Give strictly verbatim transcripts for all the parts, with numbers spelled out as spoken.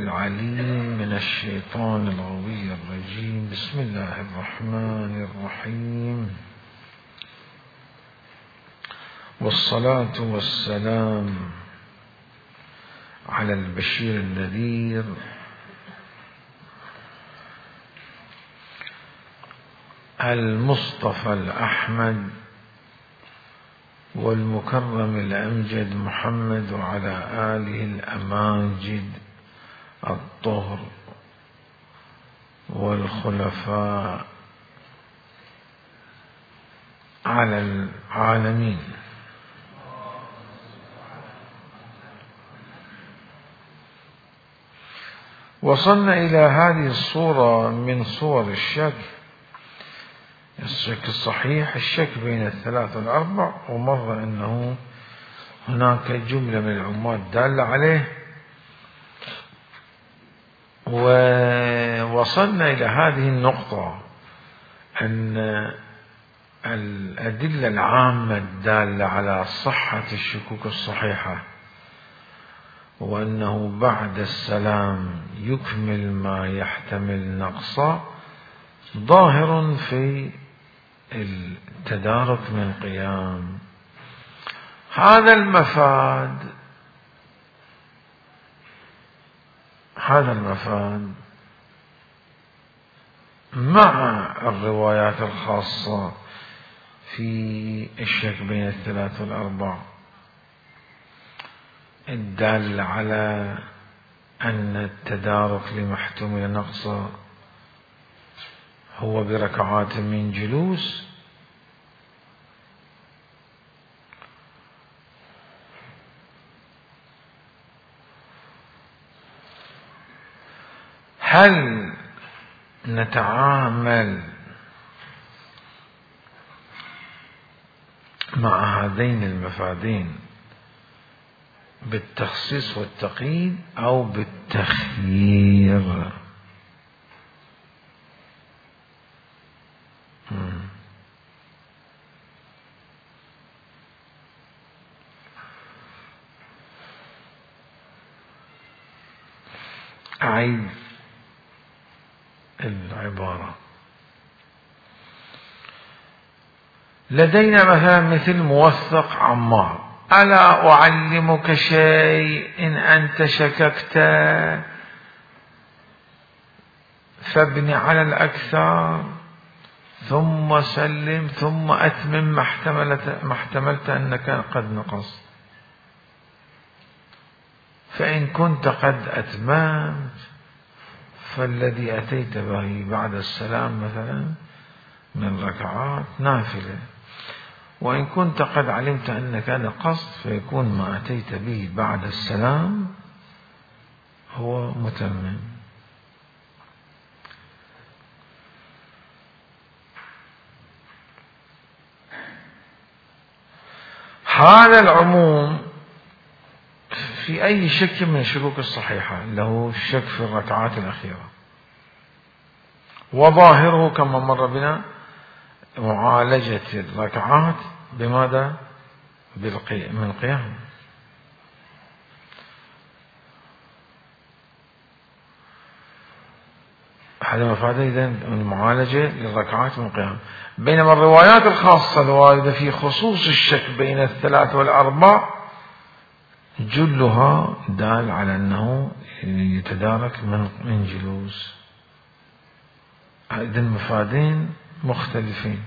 العليم من الشيطان الغوي الرجيم. بسم الله الرحمن الرحيم، والصلاة والسلام على البشير النذير المصطفى الأحمد والمكرم الأمجد محمد، وعلى آله الأماجد الطهر والخلفاء على العالمين. وصلنا إلى هذه الصورة من صور الشك، الشك الصحيح، الشك بين الثلاث والأربع، ومر أنه هناك جملة من العماد دالة عليه، ووصلنا إلى هذه النقطة أن الأدلة العامة الدالة على صحة الشكوك الصحيحة، وأنه بعد السلام يكمل ما يحتمل نقصا، ظاهر في التدارك من قيام. هذا المفاد هذا المفاد مع الروايات الخاصة في الشك بين الثلاث والأربع الدالة على أن التدارك لما احتمل نقصا هو بركعات من جلوس، هل نتعامل مع هذين المفادين بالتخصيص والتقييد أو بالتخيير؟ أعيد العبارة. لدينا مثلا مثل موثق عمار: ألا أعلمك شيء إن أنت شككت فابن على الأكثر ثم سلم ثم أتمم ما احتملت, ما احتملت أنك قد نقصت، فإن كنت قد أتممت فالذي أتيت به بعد السلام مثلا من ركعات نافلة، وإن كنت قد علمت أنك نقصت فيكون ما أتيت به بعد السلام هو متمم. هذا العموم في أي شك من الشكوك الصحيحة له الشك في الركعات الأخيرة، وظاهره كما مر بنا معالجة الركعات بماذا؟ بالقيام من قيام. هذا مفاد إذن المعالجة للركعات من قيام. بينما الروايات الخاصة الواردة في خصوص الشك بين الثلاث والأربع جلها دال على أنه يتدارك من جلوس. إذن مفادين مختلفين.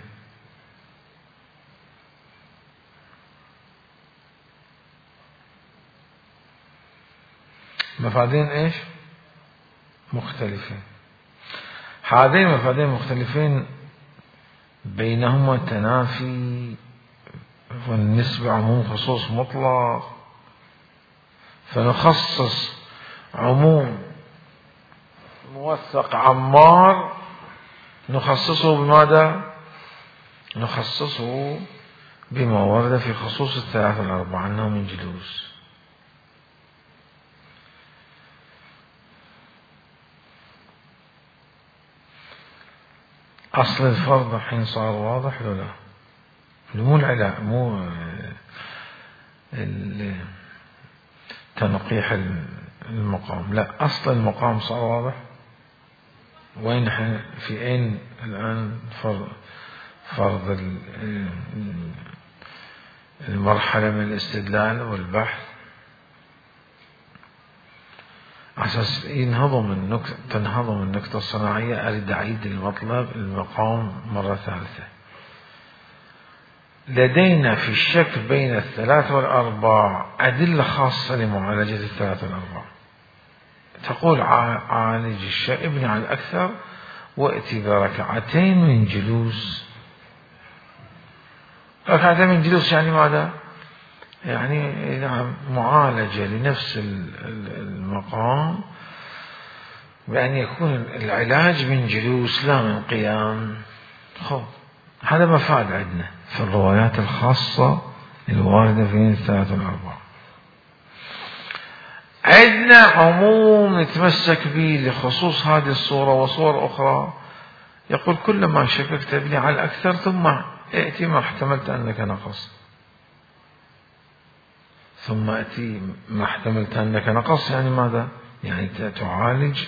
مفادين ايش؟ مختلفين. هذين مفادين مختلفين بينهما تنافي، والنسبة عموم خصوص مطلق، فنخصص عموم موثق عمار نخصصه بماذا؟ نخصصه بما ورد في خصوص الثلاثة والأربعة أنه من جلوس. أصل الفرض حين صار واضح ولا لا؟ مو العلاء، مو تنقيح المقام. لا، أصل المقام صار واضح. وين نحن في أين الآن فرض فرض المرحلة من الاستدلال والبحث أساس ينهضم النكتة تنهضم النكتة الصناعية. أريد أعيد المطلب المقام مرة ثالثة. لدينا في الشك بين الثلاث والأرباع أدلة خاصة لمعالجة الثلاث والأرباع. تقول عالج الشك، ابني على الأكثر وأتي بركعتين من جلوس. ركعتين من جلوس يعني ماذا؟ يعني نعم معالجة لنفس المقام بأن يكون العلاج من جلوس لا من قيام. خب هذا مفاد عندنا في الروايات الخاصة الواردة في الثلاث والأربعة. عندنا عموم نتمسك به لخصوص هذه الصورة وصور أخرى. يقول كلما شككت ابني على الأكثر ثم ائتي ما احتملت أنك نقص، ثم ائتي ما احتملت أنك نقص. يعني ماذا؟ يعني تعالج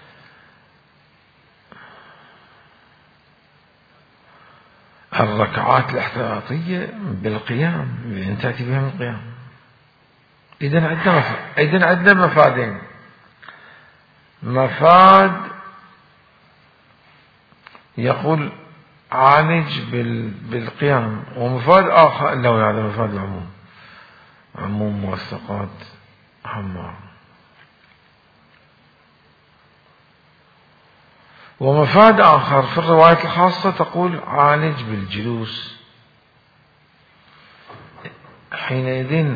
الركعات الاحتياطية بالقيام، بأن تأتي بها من القيام. إذن عندنا إذن عندنا مفادين. مفاد يقول عالج بالقيام، ومفاد آخر له هذا مفاد العموم، عموم موثقات حمار. ومفاد آخر في الروايات الخاصة تقول عالج بالجلوس. حينئذ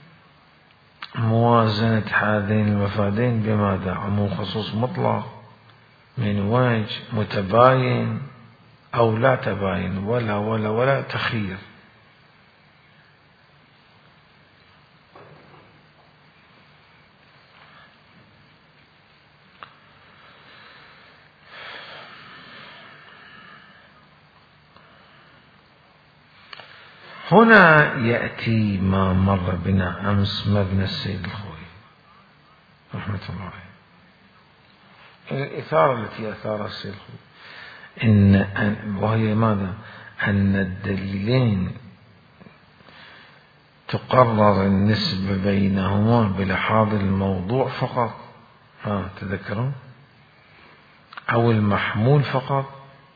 موازنة هذين المفادين بماذا؟ عموم خصوص مطلق من وجه متباين أو لا تباين ولا ولا ولا تخير. هنا يأتي ما مر بنا أمس مبنى السيد الخوي رحمة الله عليه، الإثارة التي أثارها السيد الخوي، إن وهي ماذا؟ أن الدليلين تقرر النسبة بينهما بلحاظ الموضوع فقط، ها تذكرون، أو المحمول فقط،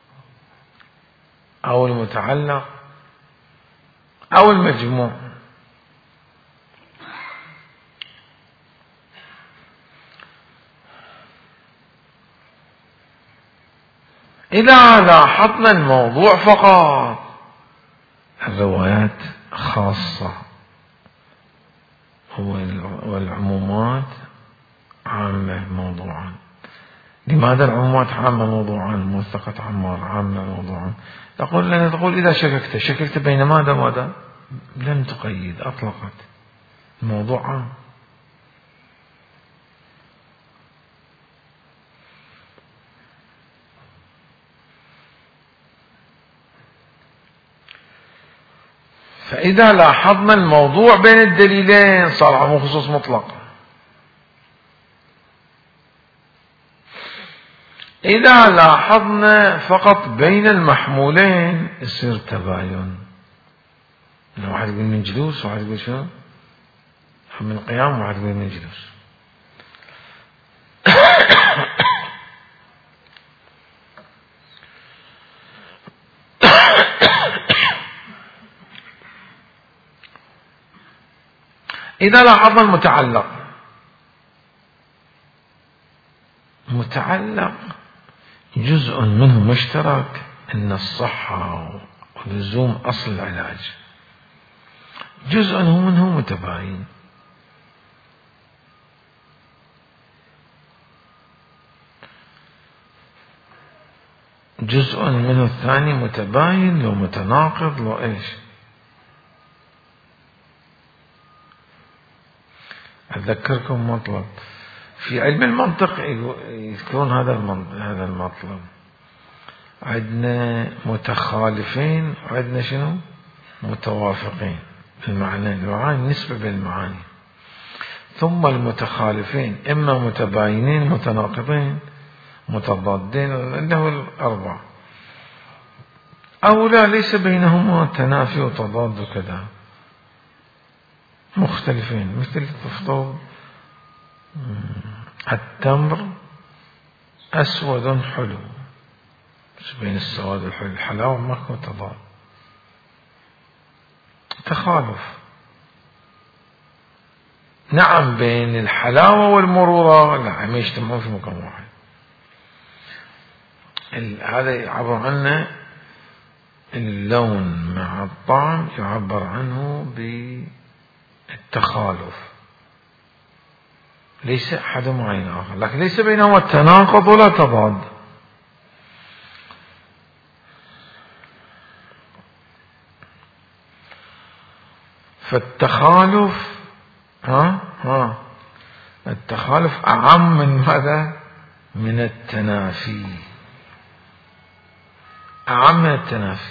أو المتعلق، أو المجموع. إذا لاحظنا الموضوع فقط الروايات خاصة والعمومات عامة موضوعا. لماذا العمومات عامة موضوعا؟ موثقة عمار عامة موضوعا. تقول لنا تقول إذا شككت شككت بين ماذا ماذا؟ لم تقيد، أطلقت الموضوع عام. فإذا لاحظنا الموضوع بين الدليلين صار عموم خصوص مطلق. إذا لاحظنا فقط بين المحمولين يصير تباين. واحد يقول من جلوس وواحد يقول شنو؟ من قيام وواحد يقول من جلوس. إذا لاحظنا المتعلق، متعلق جزء منه مشترك أن الصحة ولزوم أصل العلاج، جزء منه متباين. جزء منه الثاني متباين لو متناقض لو إيش. أذكركم مطلب في علم المنطق يذكرون هذا هذا المطلب. عندنا متخالفين وعندنا شنو؟ متوافقين. المعنى المعاني نسبة بين المعاني. ثم المتخالفين إما متباينين متناقضين متضادين له الأربع، أو لا ليس بينهما تنافي وتضاد كذا، مختلفين، مثل تفضل التمر أسود حلو، بين السواد والحلو، الحلاوة ماكو تضاد، تخالف. نعم بين الحلاوة والمرورة لا ما يجتمعون في مكان واحد. هذا يعبر عنه اللون مع الطعم، يعبر عنه بالتخالف، ليس أحد معين آخر، لكن ليس بينهما التناقض ولا تضاد. فالتخالف ها ها التخالف أعم من ماذا؟ من التنافي، أعم من التنافي.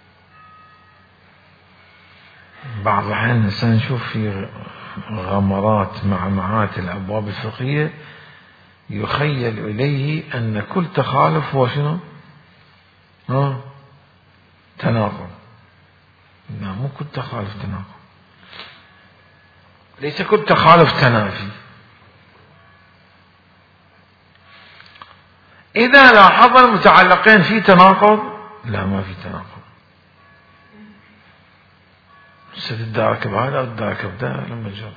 بعض الأحيان الإنسان يشوف في غمرات معمعات الأبواب الفقهية يخيل إليه أن كل تخالف هو شنو؟ ها تناقض. لا مو كل تخالف تناقض، ليس كل تخالف تنافي. إذا لاحظ المتعلقين في تناقض، لا ما في تناقض، ستدارك بهذا وتدارك بهذا لما جرى.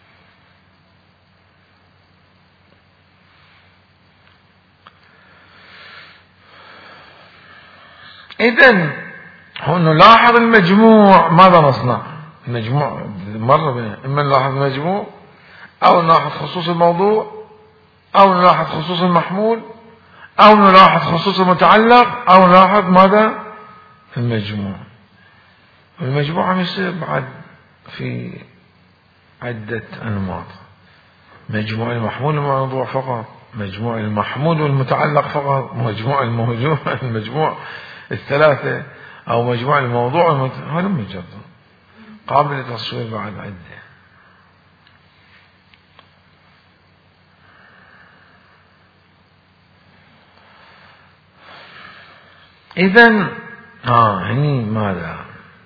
إذن هون نلاحظ المجموع، ماذا نصنع؟ المجموع مرة بنا إما نلاحظ المجموع أو نلاحظ خصوص الموضوع أو نلاحظ خصوص المحمول أو نلاحظ خصوص المتعلق أو نلاحظ ماذا؟ المجموع. المجموع عم يصير بعد في عدة أنماط، مجموع المحمول والموضوع فقط، مجموع المحمول والمتعلق فقط، مجموع الموضوع المجموع الثلاثة، أو مجموع الموضوع والمتعلق. هذا مجرد قابل للتصوير بعد عدة. إذن آه هني ماذا؟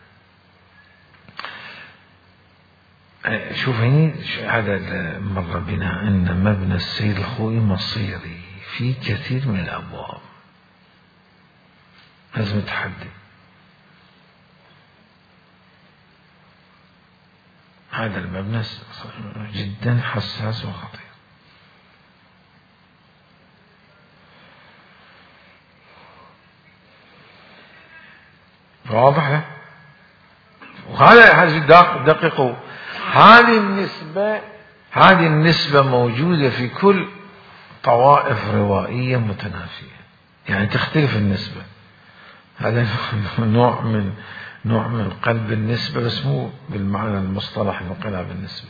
شوف هني هذا مر بنا أن مبنى السيد الخوئي مصيري في كثير من الأبواب، لازم تحدد. هذا المبنى جدا حساس وخطير. واضح؟ وهذا هذا دقيقوا، هذه النسبة هذه النسبة موجودة في كل طوائف روائية متنافية، يعني تختلف النسبة. هذا نوع من نوع من قلب النسبة، بس مو بالمعنى المصطلح انقلاب النسبة.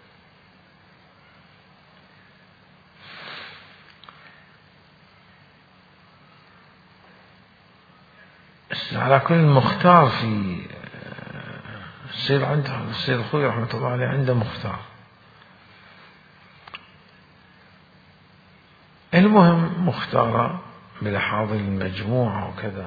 على كل مختار في السيد عنده السيد الخوئي رحمة الله عليه عنده مختار. المهم مختارة بلحاظ المجموعة وكذا،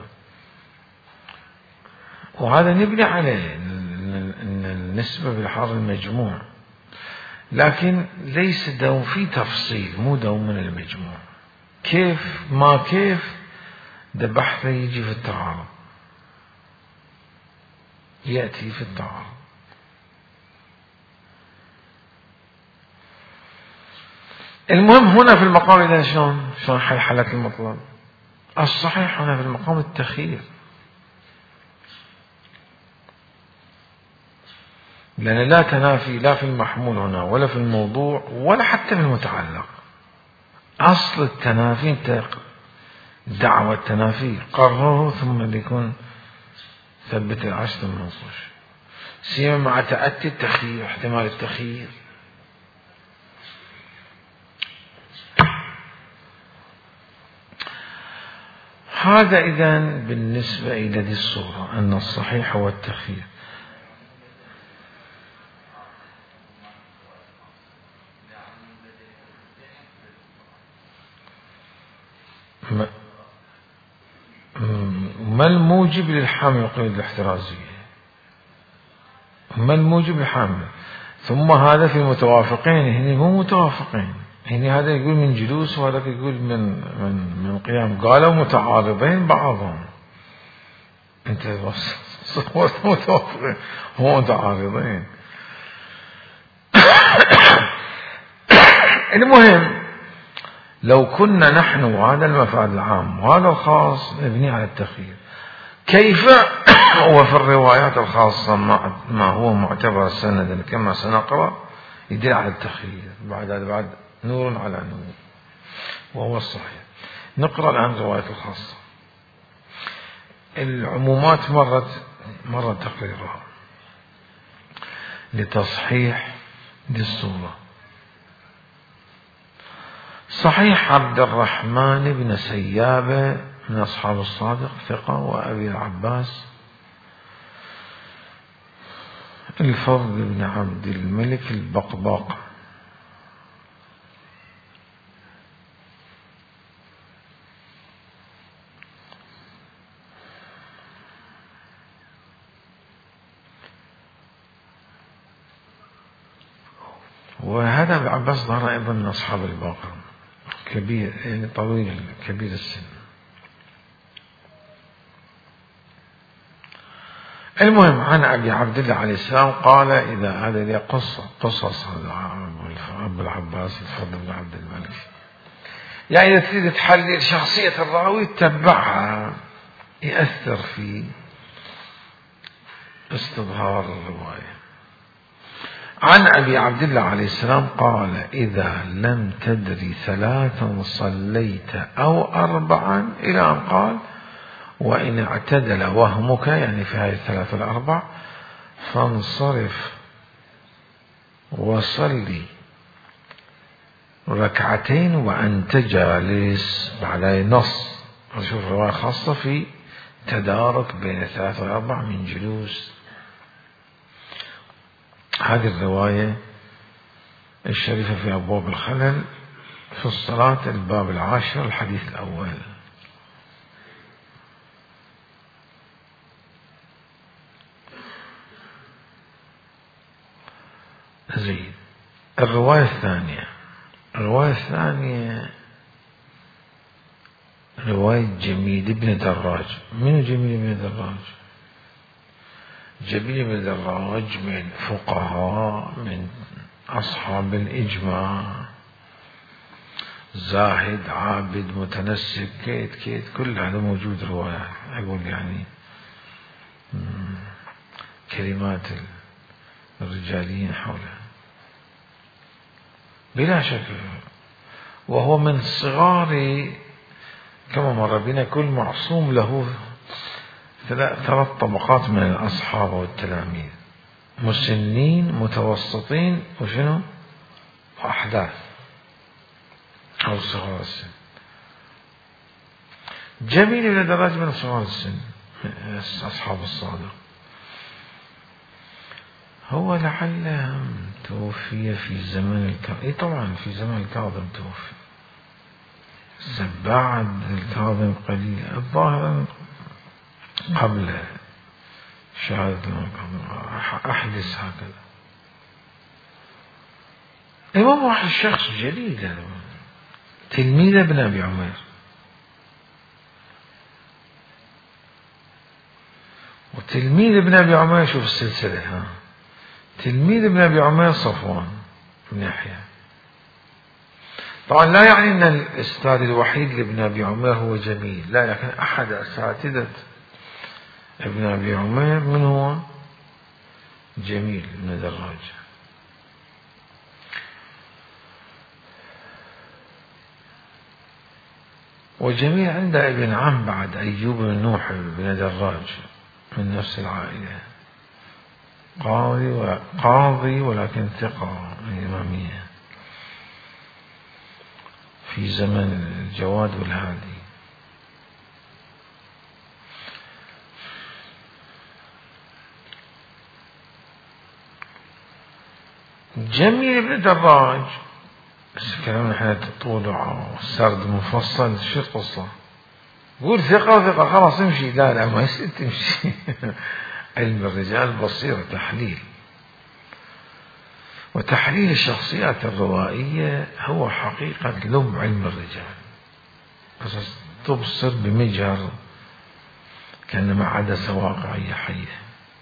وهذا نبني عليه ان النسبة بلحاظ المجموع، لكن ليس دوم في تفصيل، مو دوم من المجموع. كيف ما كيف ده بحثه يجي في التعارض، يأتي في التعارض. المهم هنا في المقام إذا شلون شلون حلت المطلب؟ الصحيح هنا في المقام التخيير، لأن لا تنافي لا في المحمول هنا ولا في الموضوع ولا حتى في المتعلق. أصل التنافي دعوة التنافي قرره ثم بيكون ثبت العشر ثم نصوش، سيما مع تأتي التخيير، احتمال التخيير. هذا إذن بالنسبة إلى دي الصورة أن الصحيح هو التخيير. ما الموجب للحامل القيود الاحترازية؟ ما الموجب للحامل؟ ثم هذا في المتوافقين، هني مو متوافقين، هني هذا يقول من جلوس وهذا يقول من من من قيام، قالوا متعارضين بعضهم. انت صورت متوافقين هو متعارضين. المهم لو كنا نحن وهذا المفاد العام وهذا الخاص نبني على التخيير، كيف وفي الروايات الخاصة ما هو معتبر سندا كما سنقرأ يدل على التخيير، بعد هذا بعد نور على نور وهو الصحيح. نقرأ الآن الروايات الخاصة. العمومات مرت مرت تقريرها لتصحيح للصورة. صحيح عبد الرحمن بن سيابة من أصحاب الصادق ثقة، وأبي العباس الفضل بن عبد الملك البقباق وهذا ابن عباس ظهر أيضا من أصحاب الباقر، كبير يعني طويل كبير السن. المهم عن أبي عبد الله عليه السلام قال إذا هذا لي قصة قصص أبو العباس الفضل بن عبد الملك، يعني إذا تريد تحلل شخصية الراوي تتبعها يأثر في استظهار الرواية. عن أبي عبد الله عليه السلام قال إذا لم تدري ثلاثا صليت أو أربعا، إلى أن قال وإن اعتدل وهمك، يعني في هذه الثلاث الأربع، فانصرف وصلي ركعتين وأنت جالس. بعدها نص نشوف رواية خاصة في تدارك بين الثلاث والأربع من جلوس. هذه الرواية الشريفة في أبواب الخلل في الصلاة الباب العاشر الحديث الأول. زين. الرواية الثانية الرواية الثانية رواية جميل بن دراج. من جميل بن دراج؟ جميل بن دراج من فقهاء من أصحاب الإجماع، زاهد عابد متنسك كيت كيت كل هذا موجود رواية. أقول يعني كلمات الرجاليين حوله بلا شك، وهو من صغار كما مر بنا كل معصوم له ثلاث طبقات من الأصحاب والتلاميذ، مسنين متوسطين وشنو وأحداث أو صغار السن. جميل بن دراج من صغار السن أصحاب الصادق. هو لعله توفي في زمن الكاظم. إيه طبعا في زمن الكاظم توفي، بعد الكاظم قليل الظاهر قبل شهادة أحدث هكذا. إمام واحد شخص جليل تلميذ ابن أبي عمير، وتلميذ ابن أبي عمير شوف السلسلة ها، تلميذ ابن أبي عمير صفوان بن يحيى. طبعا لا يعني أن الأستاذ الوحيد لابن أبي عمير هو جميل، لا، لكن أحد أساتذة ابن أبي عمير من هو جميل بن دراج. وجميل عنده ابن عم بعد أيوب بن نوح بن دراج من نفس العائلة، قاضي وقاضي ولكن ثقة إمامية في زمن الجواد والهادي. جميل بن دراج بس كلامنا احنا طول وسرد مفصل. شو القصة؟ قول ثقة ثقة خلاص امشي. لا لا ما يصير تمشي. علم الرجال بصيرة تحليل، وتحليل الشخصيات الروائية هو حقيقة لب علم الرجال. قصص تبصر بمجهر كأنما عدسة واقعية حية.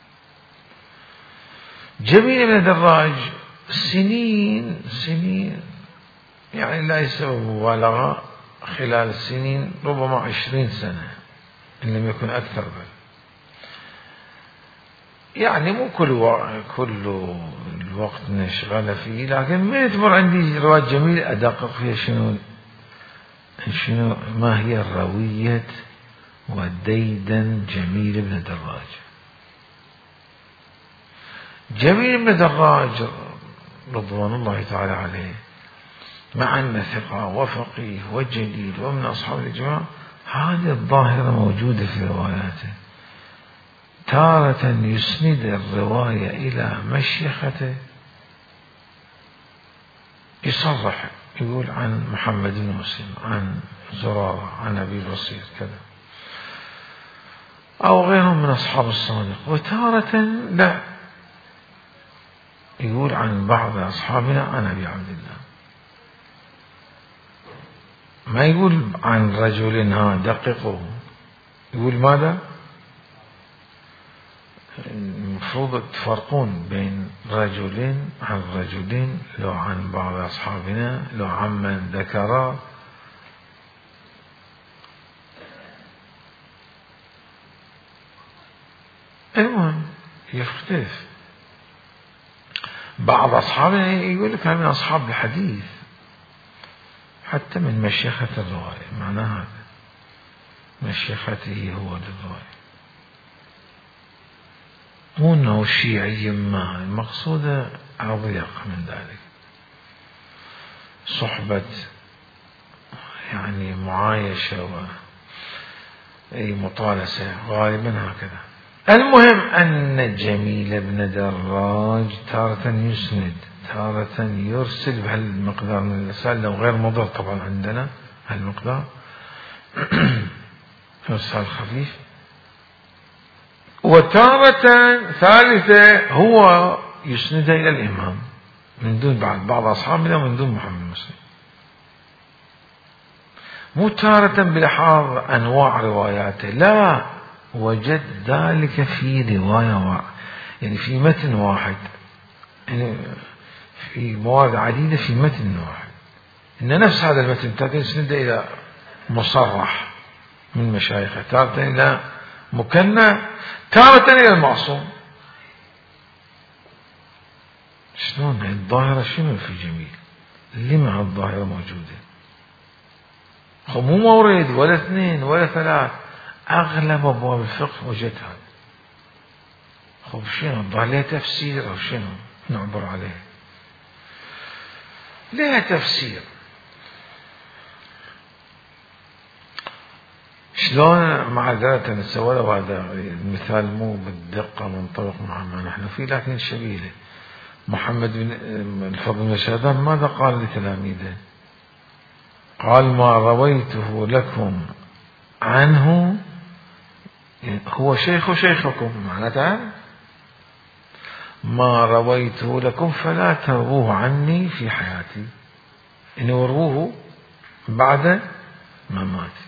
جميل بن دراج سنين سنين يعني لا يسوي مبالغة، خلال السنين ربما عشرين سنة إن لم يكن أكثر بل. يعني مو كل و... كل الوقت نشغل فيه، لكن ما تمر عندي رواية جميلة أدقق فيها شنو شنو ما هي الروية وديدن جميل بن دراج. جميل بن دراج رضوان الله تعالى عليه مع أن ثقة وفقيه وجليل ومن أصحاب الإجماع، هذه الظاهرة موجودة في رواياته. تارة يسند الرواية إلى مشيخته، يصرح يقول عن محمد بن مسلم عن زرارة عن أبي بصير كذا أو غيرهم من أصحاب الصادق. وتارة لا، يقول عن بعض أصحابنا عن أبي عبد الله، ما يقول عن رجل ها دققوا، يقول ماذا؟ المفروض تفرقون بين رجلين عن رجلين، لو عن بعض أصحابنا لو عن من ذكر. المهم يختلف. بعض أصحابنا يقول لك من أصحاب الحديث حتى من مشيخة الرواية، معناها هذا مشيخته هو للرواية، مو أنه شيعي، ما المقصود أضيق من ذلك، صحبة يعني معايشة وأي مطالسة غالبا هكذا. المهم أن جميل بن دراج تارة يسند تارة يرسل بهالمقدار من الإرسال، لو غير مضر طبعا عندنا هالمقدار إرسال خفيف. وتارة ثالثة هو يسندها إلى الإمام من دون بعد بعض أصحابنا من دون محمد مسلم، مو تارة بلحاظ أنواع رواياته، لا، وجد ذلك في رواية واحد، يعني في متن واحد، يعني في مواد عديدة في متن واحد، إن نفس هذا المتن تارة يسند إلى مصرح من مشايخه، تارة إلى مكنى، تارة إلى المعصوم. شلون الظاهرة شنو في جميل؟ لما الظاهرة موجودة؟ خو مو مورد ولا اثنين ولا ثلاث، أغلب أبواب الفقه وجدها. خو شنو الظاهرة؟ لها تفسير أو شنو نعبر عليه؟ لها تفسير. شلون معذرة نتسوى له هذا المثال مو بالدقة منطبق مع ما نحن فيه، لكن شبيهه. محمد بن الفضل بن شهدان ماذا قال لتلاميذه؟ قال ما رويته لكم عنه هو شيخ شيخكم، معناتها ما رويته لكم فلا ترووه عني في حياتي، إن وروه بعد مماتي.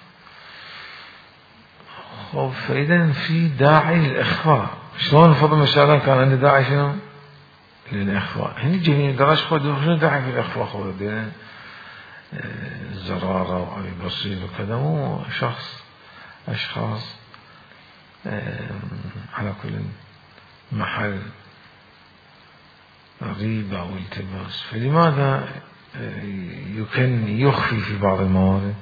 فإذا في داعي للإخفاء. شلون الفضل بن شهدان كان عنده داعي شنو؟ للإخفاء. هني جميل دراج خذوا شنو داعي في الإخفاء؟ خذوا بين الزرارة وأبي بصير وكذا، مو شخص أشخاص على كل محل ريبة أو التباس، فلماذا يمكن يخفي في بعض الموارد؟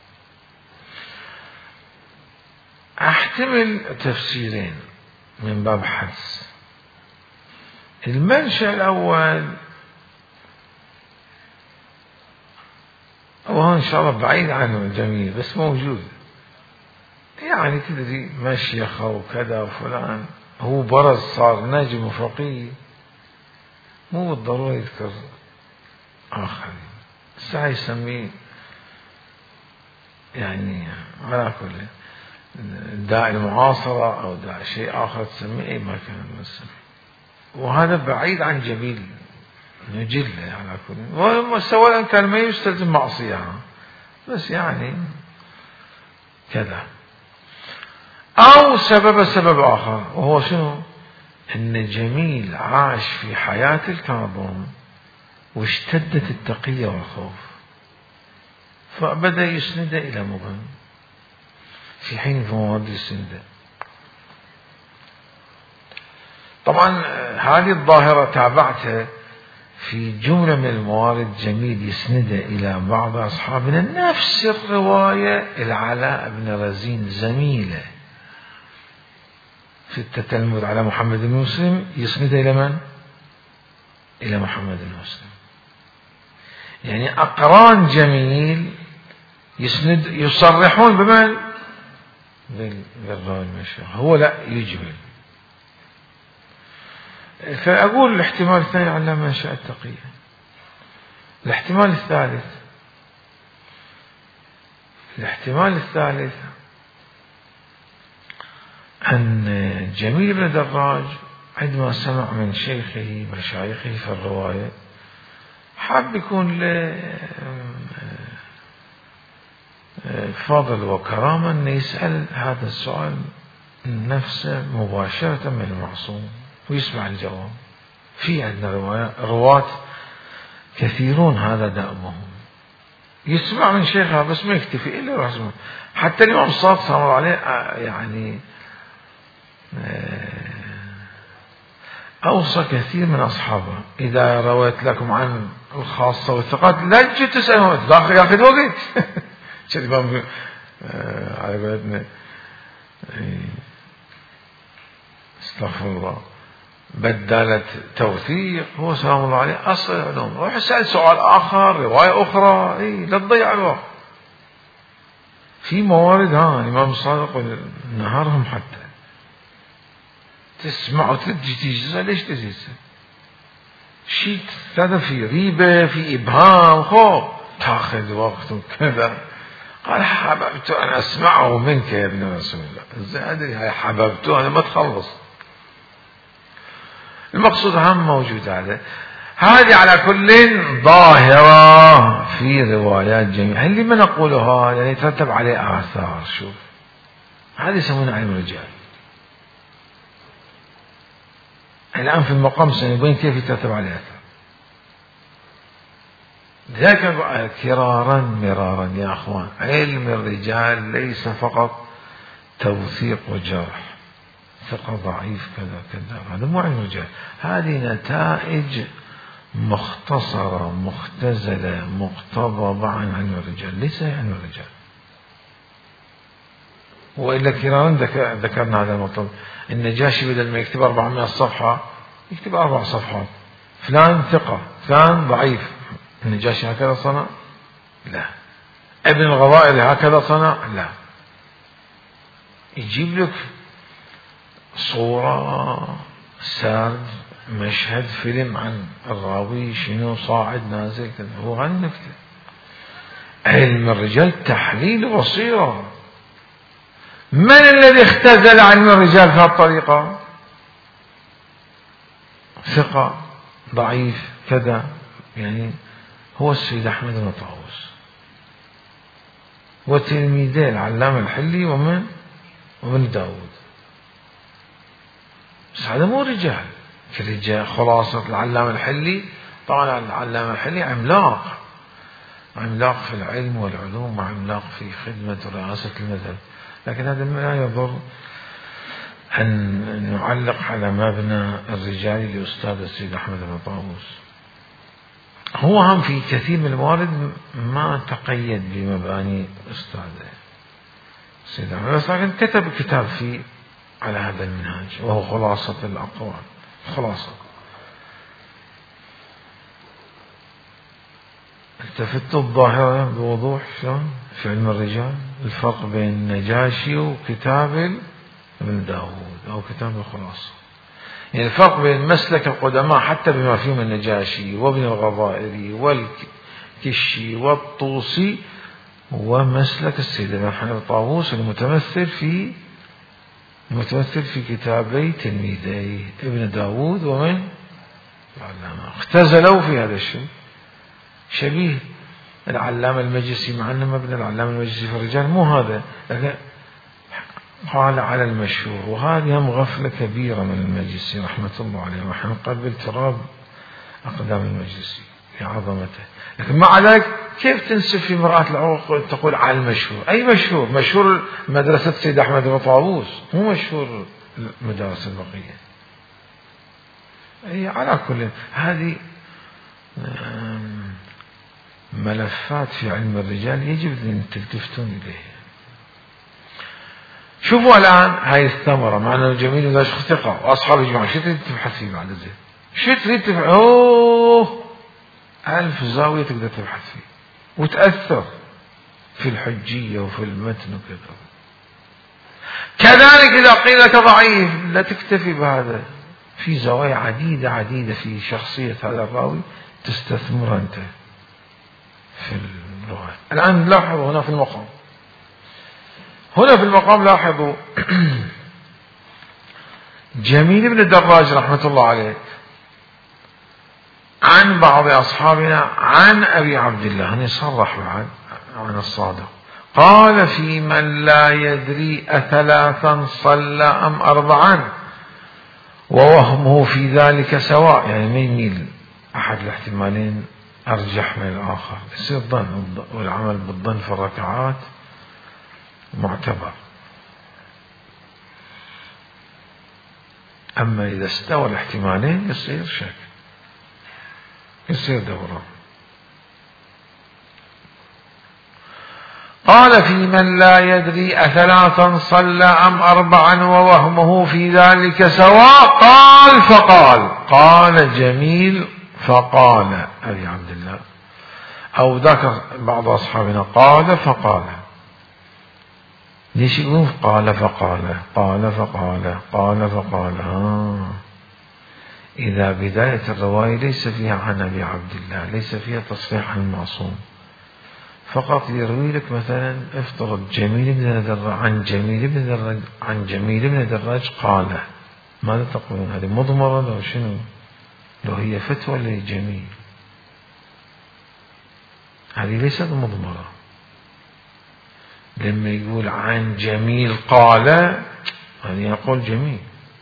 أحتمل تفسيرين من باب حدس. المنشأ الأول وهو إن شاء الله بعيد عنه الجميع بس موجود، يعني تدري مشيخة وكذا وفلان، هو برز صار نجم وفقيه، مو بالضرورة يذكر. آخرين الساعة يسميه يعني على كل داعي المعاصرة أو داعي شيء آخر تسميه أي ما كان المسلم، وهذا بعيد عن جميل نجله على كل، سواء كان ما يستلزم معصية بس يعني كذا، أو سبب سبب آخر وهو شنو؟ أن جميل عاش في حياة الكاظم واشتدت التقية والخوف فبدأ يسند إلى مغن في حين في مواد السند. طبعا هذه الظاهرة تابعتها في جملة من الموارد، جميل يسند إلى بعض أصحابنا نفس الرواية العلاء بن رزين زميله في التتلمذ على محمد بن مسلم يسند إلى من؟ إلى محمد بن مسلم. يعني أقران جميل يسند يصرحون بمن؟ بالراوي المشهور، هو لا يجمل. فأقول الاحتمال الثاني على ما شاء التقية. الاحتمال الثالث الاحتمال الثالث أن جميل بن دراج عندما سمع من شيخه مشايخه في الرواية حاب يكون له فضل وكرامة أن يسأل هذا السؤال نفسه مباشرة من المعصوم ويسمع الجواب. في عندنا رواة كثيرون هذا دأبهم، يسمع من شيخه بس ما يكتفي إلا يروح يسمع. حتى الإمام الصادق صلى الله عليه يعني أوصى كثير من أصحابه إذا رويت لكم عن الخاصة والثقات لا تجي تسألهم داخل ياخذ وقت. الإمام على قولتنا استغفر الله بدلت توثيق هو سلام الله عليه أصل العلوم، روح اسأل سؤال آخر رواية أخرى إيه لا تضيع الوقت. في موارد ها الإمام الصادق نهارهم حتى تسمع وتجي تجي ليش تجي شيء هذا في ريبة في إبهام خو تاخذ وقت وكذا. قال حببت أن أسمعه منك يا ابن رسول الله. إزاي أدري هاي حببته أنا ما تخلص. المقصود هم موجود هذا. هذه على كل ظاهرة في روايات جميع اللي ما نقولها يعني يترتب عليه آثار. شوف هذه يسمونها علم الرجال. الآن في المقام سنبين كيف يترتب عليه آثار. ذاك كرارا مرارا يا أخوان، علم الرجال ليس فقط توثيق وجرح ثقة ضعيف كذا كذا، هذا مو علم الرجال. هذه نتائج مختصرة مختزلة مقتضبة عن علم الرجال، ليس علم الرجال. وإلا كرارا ذكرنا هذا المطلب. النجاشي بدل ما يكتب أربعمائة صفحة يكتب أربع صفحات. فلان ثقة فلان ضعيف. النجاشي هكذا صنع؟ لا. ابن الغضائري هكذا صنع؟ لا. يجيب لك صورة سرد مشهد فيلم عن الراوي شنو صاعد نازل كذا، هو غني نكتة. علم الرجال تحليل بصيرة. من الذي اختزل علم الرجال في هذه الطريقة؟ ثقة ضعيف كذا، يعني هو السيد أحمد بن طاووس وتلميذه العلامة الحلي ومن وابن داود. بس هذا مو رجال كرجال. خلاصة العلامة الحلي طبعا العلامة الحلي عملاق عملاق في العلم والعلوم وعملاق في خدمة ورئاسة المذهب، لكن هذا لا يضر أن نعلق على مبنى الرجال لأستاذ السيد أحمد بن طاووس. هو هم في كثير من الموارد ما تقيد بمباني أستاذه السيد أحمد، بس لكن كتب كتاب فيه على هذا المنهاج وهو خلاصة الأقوال. خلاصة التفت الظاهرة بوضوح شلون في علم الرجال الفرق بين النجاشي وكتاب ابن داود أو كتاب الخلاصة. يعني الفرق بين مسلك القدماء حتى بما فيهم النجاشي وابن الغضائري والكشي والطوسي هو مسلك السيد ابن حنبل طاووس المتمثل في المتمثل في كتابي تلميذي ابن داود ومن العلامة، اختزلوا في هذا الشيء، شبيه العلامة المجلسي، مع أنه مبنى العلامة المجلسي في الرجال مو هذا، لكن قال على المشهور. وهذه هم غفلة كبيرة من المجلسي رحمة الله عليه، ونحن نقبل تراب أقدام المجلسي لعظمته. لكن مع ذلك كيف تنسب في مرآة العروق تقول على المشهور؟ أي مشهور؟ مشهور مدرسة سيد أحمد بن طاووس، مو مشهور المدارس البقية. أي على كل هذه ملفات في علم الرجال يجب أن تلتفتون إليه. شوفوا الآن هاي الثمرة، مع أنه جميل وذا ثقة وأصحاب الجماعة، شو تريد تبحث فيه بعد زين؟ شو تريد تبحث؟ أوه ألف زاوية تقدر تبحث فيه وتأثر في الحجية وفي المتن وكذا. كذلك إذا قيل لك ضعيف لا تكتفي بهذا، في زوايا عديدة عديدة في شخصية هذا الراوي تستثمر أنت في اللغة. الآن لاحظوا هنا في المقام، هنا في المقام لاحظوا جميل بن الدراج رحمة الله عليه عن بعض أصحابنا عن أبي عبد الله، أن يصرح بعد عن الصادق، قال في من لا يدري أثلاثا صلى أم أربعا ووهمه في ذلك سواء، يعني ما يميل أحد الاحتمالين أرجح من الآخر، يصير ظن، والعمل بالظن في الركعات معتبر. أما إذا استوى الاحتمالين يصير شك، يصير دوران. قال في من لا يدري أثلاثا صلى أم أربعا ووهمه في ذلك سواء، قال فقال، قال جميل فقال أبي عبد الله، أو ذكر بعض أصحابنا قال فقال. ليش يقول قال فقال؟ قال فقال قال فقال آه. إذا بداية الرواية ليس فيها عن أبي عبد الله، ليس فيها تصريح عن المعصوم، فقط يروي لك مثلا افترض جميل بن دراج عن جميل بن دراج عن جميل بن دراج قال، ماذا تقولون؟ هذه مضمرة لو شنو؟ لو هي فتوى لجميل، هذه ليست مضمرة. لما يقول عن جميل قال، هذه يقول جميل،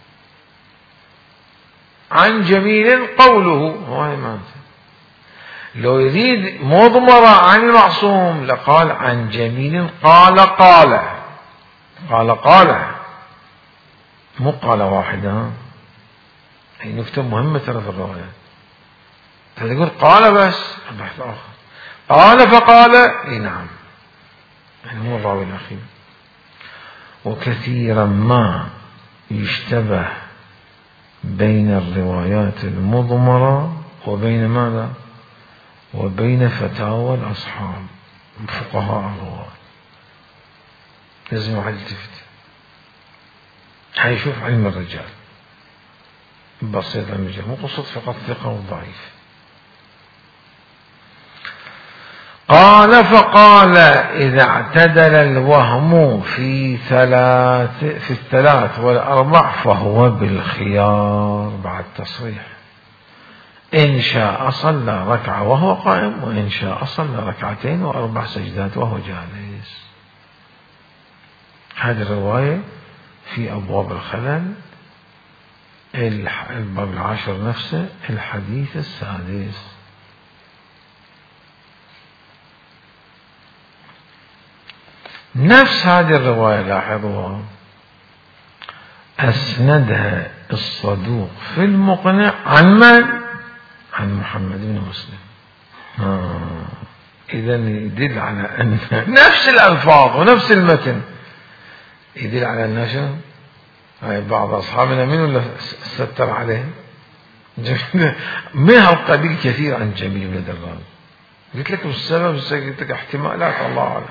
عن جميل قوله هو ما. لو يريد مضمرة عن المعصوم لقال عن جميل قال قال قال قال مو قال واحدة. هي نكتة مهمة ترى في الرواية، تقول قال بس بحث آخر، قال فقال اي نعم، يعني مو الراوي الأخير. وكثيرا ما يشتبه بين الروايات المضمرة وبين ماذا؟ وبين فتاوى الأصحاب فقهاء الرواة. لازم واحد يلتفت، حيشوف علم الرجال بسيط علم الرجال، مو قصة فقط ثقة وضعيف. قال فقال إذا اعتدل الوهم في ثلاث في الثلاث والأربع فهو بالخيار بعد تصريح، إن شاء صلى ركعة وهو قائم، وإن شاء صلى ركعتين وأربع سجدات وهو جالس. هذه الرواية في أبواب الخلل، الباب العاشر نفسه، الحديث السادس. نفس هذه الرواية لاحظوها أسندها الصدوق في المقنع عن من؟ عن محمد بن مسلم. آه. إذن يدل على أن نفس الألفاظ ونفس المتن يدل على النشر. هاي بعض أصحابنا من ولا ستر عليهم من هالقبيل كثير عن جميل بن دراج. قلت لكم السبب، قلت لك احتمالات الله أعلم.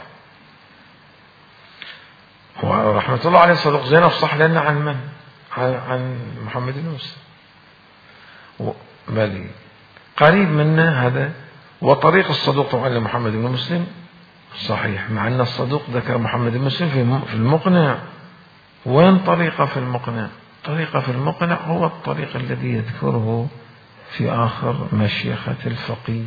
ورحمة الله عليه صدوق زينب صح لنا عن من؟ عن محمد بن مسلم، بل قريب منا هذا. وطريق الصدوق طبعا لمحمد بن مسلم صحيح، مع أن الصدوق ذكر محمد بن مسلم في المقنع. وين طريقة في المقنع؟ طريقة في المقنع هو الطريق الذي يذكره في آخر مشيخة الفقيه.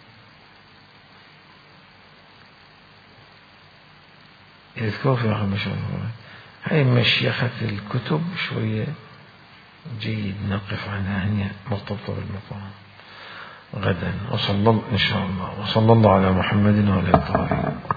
يذكره في آخر مشيخة الفقيه. هاي مشيخة الكتب شوية جيد نقف عنها، هي مرتبطة بالمقام. غدا وصلى الله إن شاء الله وصلى الله على محمد وعلى آله.